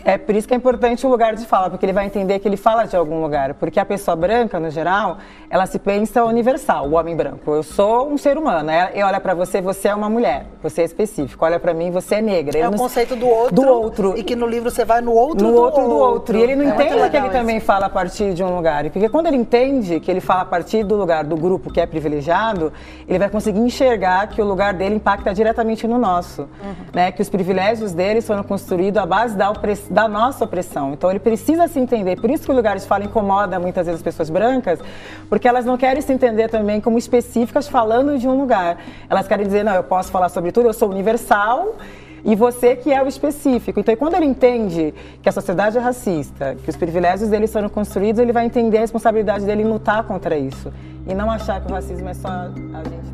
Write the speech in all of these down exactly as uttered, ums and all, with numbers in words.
É por isso que é importante o lugar de fala, porque ele vai entender que ele fala de algum lugar. Porque a pessoa branca, no geral, ela se pensa universal, o homem branco. Eu sou um ser humano, e olha pra você, você é uma mulher, você é específico. Olha pra mim, você é negra. É ele o não... conceito do outro, do outro. E que no livro você vai no outro no do outro. do outro. E ele não é entende que ele isso. também fala a partir de um lugar. Porque quando ele entende que ele fala a partir do lugar do grupo que é privilegiado, ele vai conseguir enxergar que o lugar dele impacta diretamente no nosso. Uhum. Né? Que os privilégios deles foram construídos à base da, opress... da nossa opressão. Então ele precisa se entender. Por isso que o lugar de fala incomoda muitas vezes as pessoas brancas, porque elas não querem se entender também como específicas falando de um lugar. Elas querem dizer, não, eu posso falar sobre tudo, eu sou universal e você que é o específico. Então quando ele entende que a sociedade é racista, que os privilégios deles foram construídos, ele vai entender a responsabilidade dele em lutar contra isso. E não achar que o racismo é só a gente...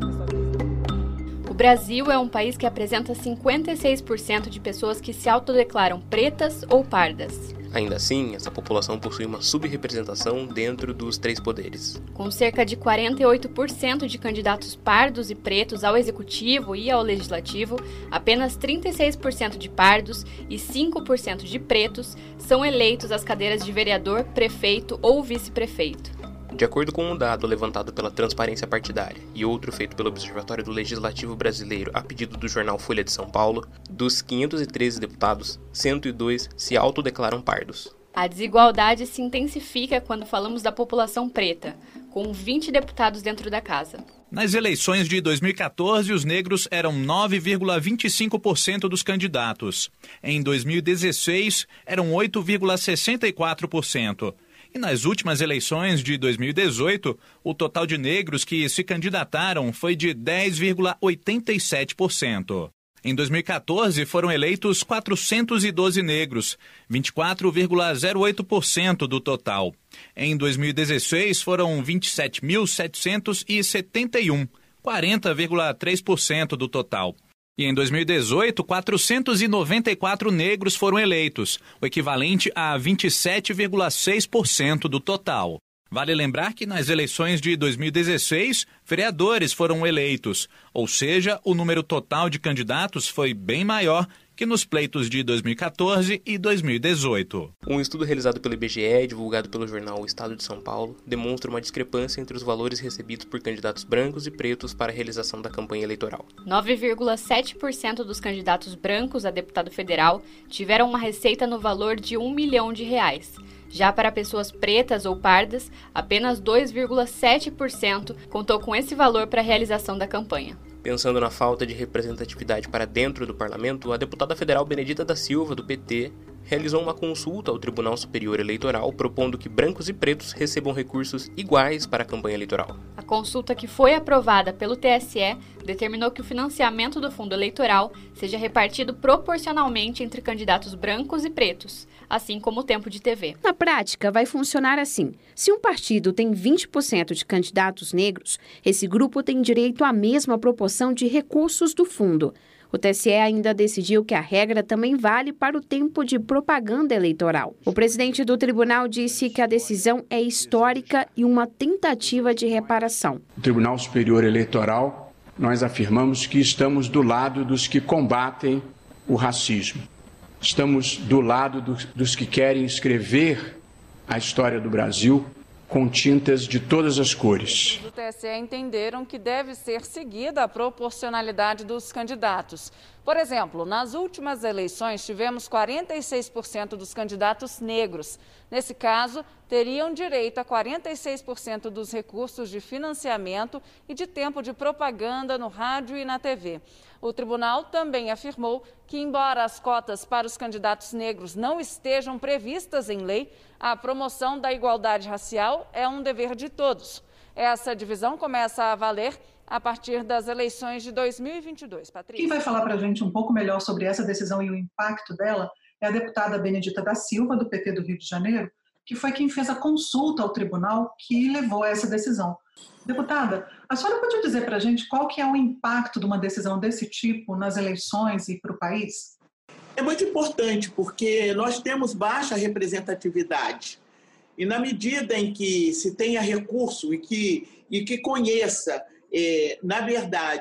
O Brasil é um país que apresenta cinquenta e seis por cento de pessoas que se autodeclaram pretas ou pardas. Ainda assim, essa população possui uma subrepresentação dentro dos três poderes. Com cerca de quarenta e oito por cento de candidatos pardos e pretos ao executivo e ao legislativo, apenas trinta e seis por cento de pardos e cinco por cento de pretos são eleitos às cadeiras de vereador, prefeito ou vice-prefeito. De acordo com um dado levantado pela Transparência Partidária e outro feito pelo Observatório do Legislativo Brasileiro a pedido do jornal Folha de São Paulo, dos quinhentos e treze deputados, cento e dois se autodeclaram pardos. A desigualdade se intensifica quando falamos da população preta, com vinte deputados dentro da casa. Nas eleições de dois mil e quatorze, os negros eram nove vírgula vinte e cinco por cento dos candidatos. Em dois mil e dezesseis, eram oito vírgula sessenta e quatro por cento. E nas últimas eleições de dois mil e dezoito, o total de negros que se candidataram foi de dez vírgula oitenta e sete por cento. Em dois mil e quatorze, foram eleitos quatrocentos e doze negros, vinte e quatro vírgula zero oito por cento do total. Em dois mil e dezesseis, foram vinte e sete mil setecentos e setenta e um, quarenta vírgula três por cento do total. E em dois mil e dezoito, quatrocentos e noventa e quatro negros foram eleitos, o equivalente a vinte e sete vírgula seis por cento do total. Vale lembrar que nas eleições de dois mil e dezesseis, vereadores foram eleitos, ou seja, o número total de candidatos foi bem maior que nos pleitos de dois mil e quatorze e dois mil e dezoito. Um estudo realizado pelo I B G E e divulgado pelo jornal O Estado de São Paulo demonstra uma discrepância entre os valores recebidos por candidatos brancos e pretos para a realização da campanha eleitoral. nove vírgula sete por cento dos candidatos brancos a deputado federal tiveram uma receita no valor de um milhão de reais. Já para pessoas pretas ou pardas, apenas dois vírgula sete por cento contou com esse valor para a realização da campanha. Pensando na falta de representatividade para dentro do parlamento, a deputada federal Benedita da Silva, do P T, realizou uma consulta ao Tribunal Superior Eleitoral propondo que brancos e pretos recebam recursos iguais para a campanha eleitoral. A consulta, que foi aprovada pelo T S E, determinou que o financiamento do fundo eleitoral seja repartido proporcionalmente entre candidatos brancos e pretos, assim como o tempo de T V. Na prática, vai funcionar assim. Se um partido tem vinte por cento de candidatos negros, esse grupo tem direito à mesma proporção de recursos do fundo. O T S E ainda decidiu que a regra também vale para o tempo de propaganda eleitoral. O presidente do tribunal disse que a decisão é histórica e uma tentativa de reparação. O Tribunal Superior Eleitoral, nós afirmamos que estamos do lado dos que combatem o racismo. Estamos do lado dos, dos que querem escrever a história do Brasil com tintas de todas as cores. O T S E entenderam que deve ser seguida a proporcionalidade dos candidatos. Por exemplo, nas últimas eleições tivemos quarenta e seis por cento dos candidatos negros. Nesse caso, teriam direito a quarenta e seis por cento dos recursos de financiamento e de tempo de propaganda no rádio e na T V. O tribunal também afirmou que, embora as cotas para os candidatos negros não estejam previstas em lei, a promoção da igualdade racial é um dever de todos. Essa divisão começa a valer a partir das eleições de dois mil e vinte e dois. Patrícia. Quem vai falar para a gente um pouco melhor sobre essa decisão e o impacto dela é a deputada Benedita da Silva, do P T do Rio de Janeiro, que foi quem fez a consulta ao tribunal que levou a essa decisão. Deputada, a senhora pode dizer para a gente qual que é o impacto de uma decisão desse tipo nas eleições e para o país? É muito importante, porque nós temos baixa representatividade. E na medida em que se tenha recurso e que, e que conheça, é, na verdade,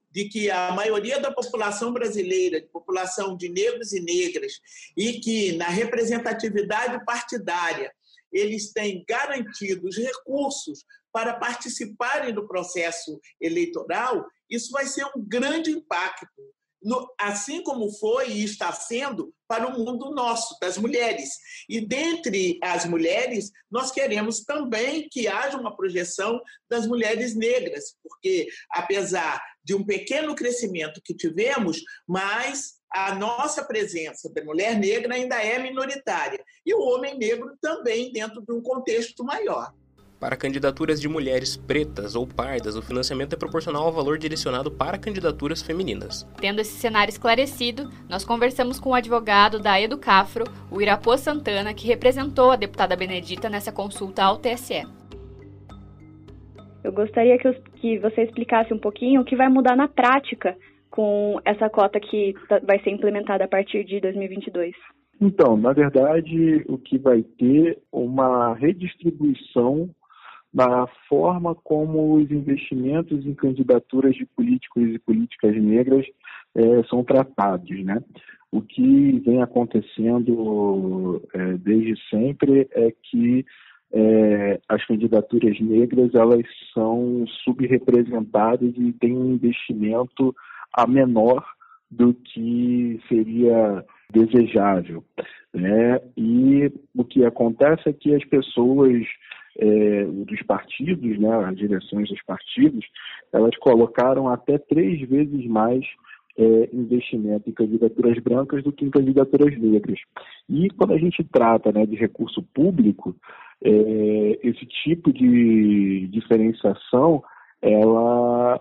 de que a maioria da população brasileira, de população de negros e negras, e que na representatividade partidária eles têm garantido os recursos para participarem do processo eleitoral, isso vai ser um grande impacto, no, assim como foi e está sendo para o mundo nosso, das mulheres. E dentre as mulheres, nós queremos também que haja uma projeção das mulheres negras, porque apesar de um pequeno crescimento que tivemos, mas a nossa presença da mulher negra ainda é minoritária. E o homem negro também dentro de um contexto maior. Para candidaturas de mulheres pretas ou pardas, o financiamento é proporcional ao valor direcionado para candidaturas femininas. Tendo esse cenário esclarecido, nós conversamos com o advogado da Educafro, o Irapô Santana, que representou a deputada Benedita nessa consulta ao T S E. Eu gostaria que, eu, que você explicasse um pouquinho o que vai mudar na prática com essa cota que vai ser implementada a partir de dois mil e vinte e dois. Então, na verdade, o que vai ter uma redistribuição na forma como os investimentos em candidaturas de políticos e políticas negras é, são tratados, né? O que vem acontecendo é, desde sempre é que é, as candidaturas negras elas são subrepresentadas e têm um investimento a menor do que seria desejável, né? E o que acontece é que as pessoas é, dos partidos, né, as direções dos partidos, elas colocaram até três vezes mais é, investimento em candidaturas brancas do que em candidaturas negras. E quando a gente trata, né, de recurso público, é, esse tipo de diferenciação ela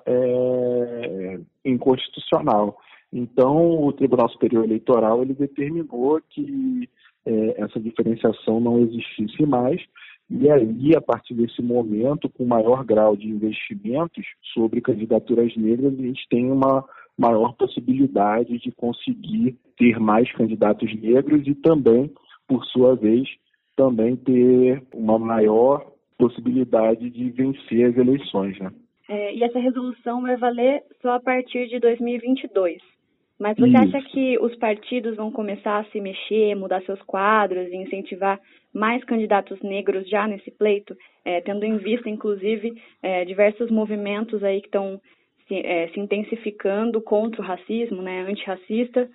é inconstitucional. Então, o Tribunal Superior Eleitoral ele determinou que é, essa diferenciação não existisse mais, e aí, a partir desse momento, com maior grau de investimentos sobre candidaturas negras, a gente tem uma maior possibilidade de conseguir ter mais candidatos negros e também, por sua vez, também ter uma maior possibilidade de vencer as eleições, né? É, e essa resolução vai valer só a partir de dois mil e vinte e dois. Mas você Isso. acha que os partidos vão começar a se mexer, mudar seus quadros e incentivar mais candidatos negros já nesse pleito, é, tendo em vista, inclusive, é, diversos movimentos aí que estão se, é, se intensificando contra o racismo, né, antirracista,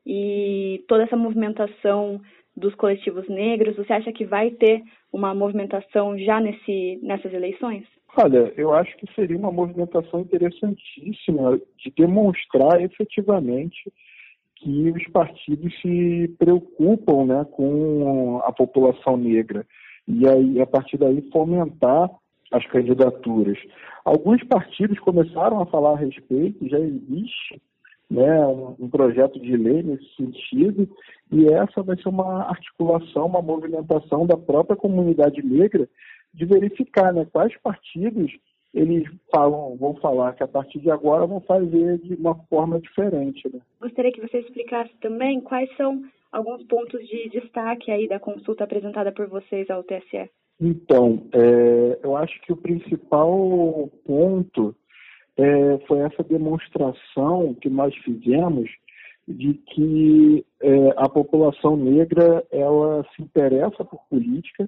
e toda essa movimentação dos coletivos negros? Você acha que vai ter uma movimentação já nesse, nessas eleições? Olha, eu acho que seria uma movimentação interessantíssima de demonstrar efetivamente que os partidos se preocupam, né, com a população negra e aí, a partir daí, fomentar as candidaturas. Alguns partidos começaram a falar a respeito, já existe, né, um, um projeto de lei nesse sentido, e essa vai ser uma articulação, uma movimentação da própria comunidade negra de verificar, né, quais partidos eles falam, vão falar que a partir de agora vão fazer de uma forma diferente, né? Gostaria que você explicasse também quais são alguns pontos de destaque aí da consulta apresentada por vocês ao T S E. Então, é, eu acho que o principal ponto é, foi essa demonstração que nós fizemos de que é, a população negra ela se interessa por política,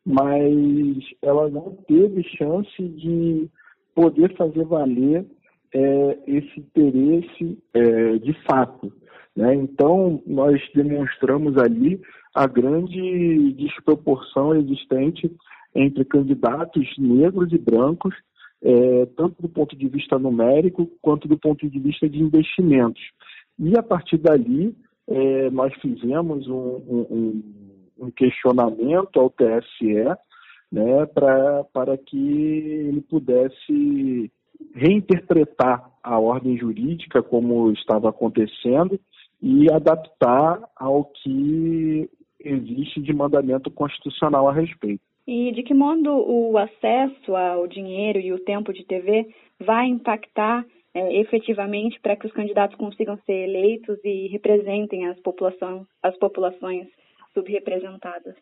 mas ela não teve chance de poder fazer valer é, esse interesse é, de fato, né? Então, nós demonstramos ali a grande desproporção existente entre candidatos negros e brancos, é, tanto do ponto de vista numérico quanto do ponto de vista de investimentos. E, a partir dali, é, nós fizemos um, um, um um questionamento ao T S E, né, pra, para que ele pudesse reinterpretar a ordem jurídica como estava acontecendo e adaptar ao que existe de mandamento constitucional a respeito. E de que modo o acesso ao dinheiro e o tempo de T V vai impactar é, efetivamente para que os candidatos consigam ser eleitos e representem as populações, as populações subrepresentadas?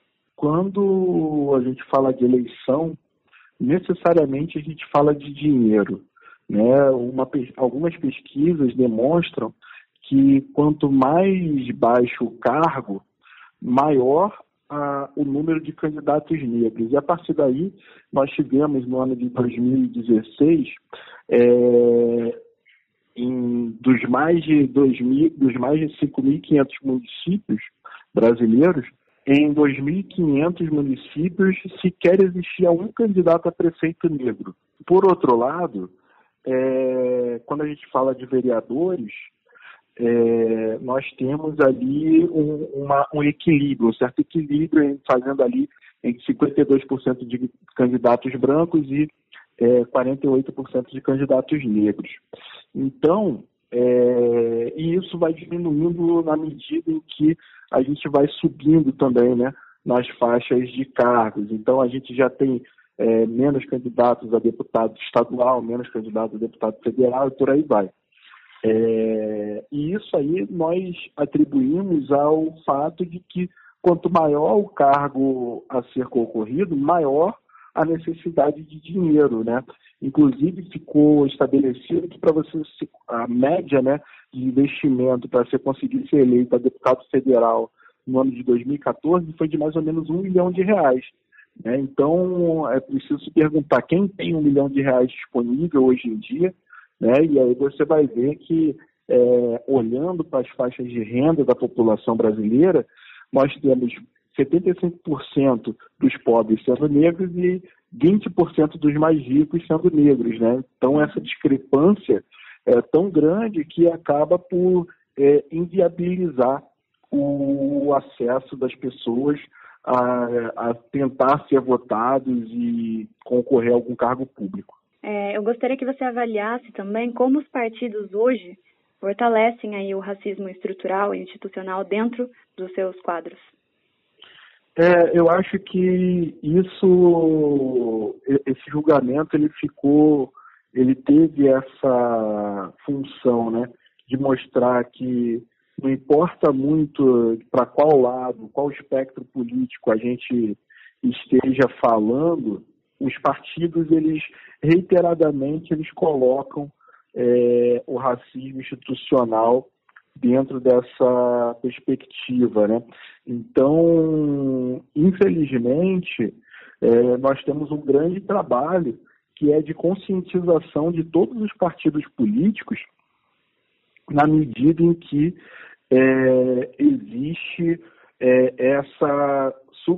Quando a gente fala de eleição, necessariamente a gente fala de dinheiro, né? Uma, algumas pesquisas demonstram que quanto mais baixo o cargo, maior a, o número de candidatos negros. E a partir daí, nós tivemos no ano de dois mil e dezesseis, é, em, dos mais de dois mil, dos mais de cinco mil e quinhentos municípios brasileiros, em dois mil e quinhentos municípios sequer existia um candidato a prefeito negro. Por outro lado, é, quando a gente fala de vereadores, é, nós temos ali um, uma, um equilíbrio, um certo equilíbrio, fazendo ali entre cinquenta e dois por cento de candidatos brancos e é, quarenta e oito por cento de candidatos negros. Então, é, e isso vai diminuindo na medida em que a gente vai subindo também, né, nas faixas de cargos. Então, a gente já tem é, menos candidatos a deputado estadual, menos candidatos a deputado federal e por aí vai. É, e isso aí nós atribuímos ao fato de que quanto maior o cargo a ser concorrido, maior a necessidade de dinheiro, né? Inclusive ficou estabelecido que para você a média, né, de investimento para você conseguir ser eleito a deputado federal no ano de dois mil e quatorze foi de mais ou menos um milhão de reais. Né? Então é preciso se perguntar quem tem um milhão de reais disponível hoje em dia, né? E aí você vai ver que é, olhando para as faixas de renda da população brasileira, nós temos setenta e cinco por cento dos pobres sendo negros e vinte por cento dos mais ricos sendo negros, né? Então essa discrepância é tão grande que acaba por é, inviabilizar o acesso das pessoas a, a tentar ser votados e concorrer a algum cargo público. É, eu gostaria que você avaliasse também como os partidos hoje fortalecem aí o racismo estrutural e institucional dentro dos seus quadros. É, eu acho que isso, esse julgamento, ele ficou, ele teve essa função, né, de mostrar que não importa muito para qual lado, qual espectro político a gente esteja falando, os partidos, eles reiteradamente, eles colocam é, o racismo institucional dentro dessa perspectiva, né? Então, infelizmente, é, nós temos um grande trabalho que é de conscientização de todos os partidos políticos na medida em que é, existe é, essa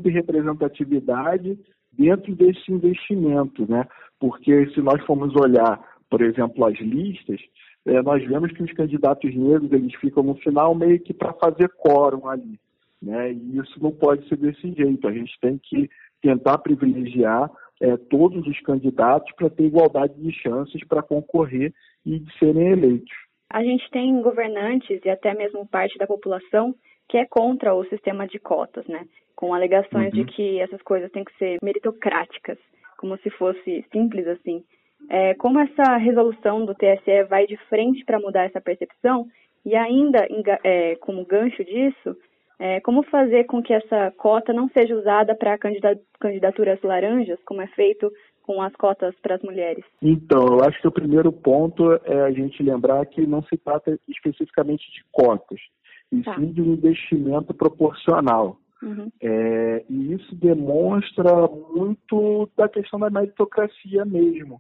subrepresentatividade dentro desse investimento, né? Porque se nós formos olhar, por exemplo, as listas, é, nós vemos que os candidatos negros, eles ficam no final meio que para fazer quórum ali, né? E isso não pode ser desse jeito. A gente tem que tentar privilegiar é, todos os candidatos para ter igualdade de chances para concorrer e de serem eleitos. A gente tem governantes e até mesmo parte da população que é contra o sistema de cotas, né? Com alegações uhum. de que essas coisas têm que ser meritocráticas, como se fosse simples assim. É, como essa resolução do T S E vai de frente para mudar essa percepção e ainda, é, como gancho disso, é, como fazer com que essa cota não seja usada para candidaturas laranjas, como é feito com as cotas para as mulheres? Então, eu acho que o primeiro ponto é a gente lembrar que não se trata especificamente de cotas, e tá. sim de um investimento proporcional. Uhum. É, e isso demonstra muito da questão da meritocracia mesmo,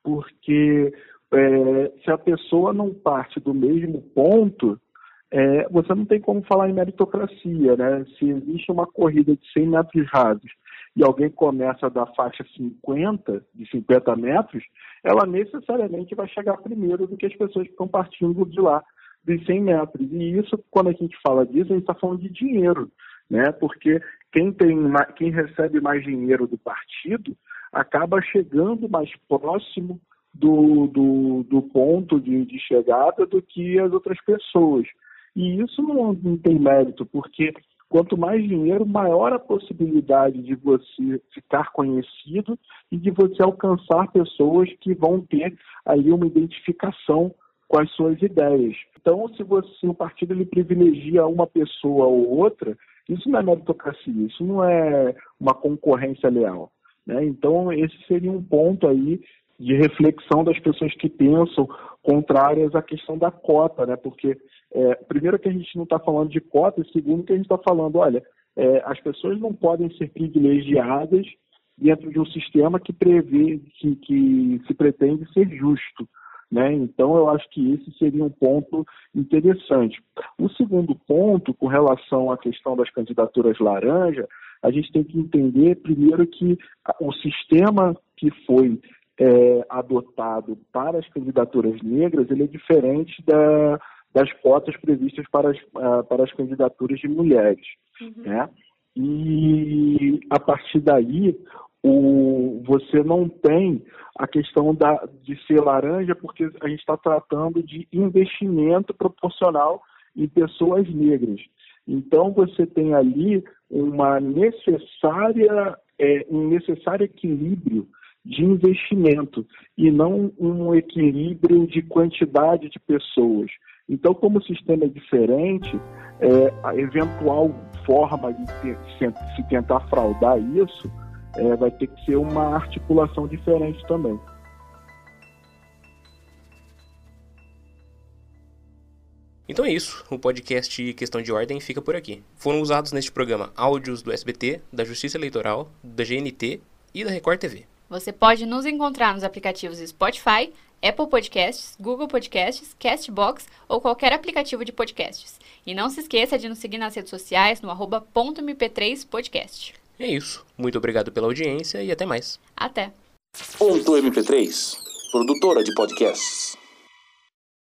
porque é, se a pessoa não parte do mesmo ponto, é, você não tem como falar em meritocracia, né? Se existe uma corrida de cem metros rasos e alguém começa da faixa cinquenta, de cinquenta metros, ela necessariamente vai chegar primeiro do que as pessoas que estão partindo de lá, dos cem metros. E isso, quando a gente fala disso, a gente está falando de dinheiro, né? Porque quem, tem, quem recebe mais dinheiro do partido acaba chegando mais próximo do, do, do ponto de, de chegada do que as outras pessoas. E isso não, não tem mérito, porque quanto mais dinheiro, maior a possibilidade de você ficar conhecido e de você alcançar pessoas que vão ter aí uma identificação com as suas ideias. Então, se, você, se o partido ele privilegia uma pessoa ou outra, isso não é meritocracia, isso não é uma concorrência leal, né? Então, esse seria um ponto aí de reflexão das pessoas que pensam contrárias à questão da cota, né? Porque, é, primeiro, que a gente não está falando de cota, e segundo, que a gente está falando, olha, é, as pessoas não podem ser privilegiadas dentro de um sistema que prevê, que, que se pretende ser justo, né? Então, eu acho que esse seria um ponto interessante. O segundo ponto, com relação à questão das candidaturas laranja, a gente tem que entender, primeiro, que o sistema que foi é, adotado para as candidaturas negras, ele é diferente da, das cotas previstas para as, uh, para as candidaturas de mulheres. Uhum. Né? E, a partir daí, o, você não tem a questão da, de ser laranja, porque a gente está tratando de investimento proporcional em pessoas negras. Então, você tem ali uma necessária, é, um necessário equilíbrio de investimento e não um equilíbrio de quantidade de pessoas. Então, como o sistema é diferente, é, a eventual forma de, ter, de se tentar fraudar isso é, vai ter que ser uma articulação diferente também. Então é isso, o podcast Questão de Ordem fica por aqui. Foram usados neste programa áudios do S B T, da Justiça Eleitoral, da G N T e da Record T V. Você pode nos encontrar nos aplicativos Spotify, Apple Podcasts, Google Podcasts, Castbox ou qualquer aplicativo de podcasts. E não se esqueça de nos seguir nas redes sociais no arroba ponto m p três podcast. É isso, muito obrigado pela audiência e até mais. Até. Ponto M P três, produtora de podcasts.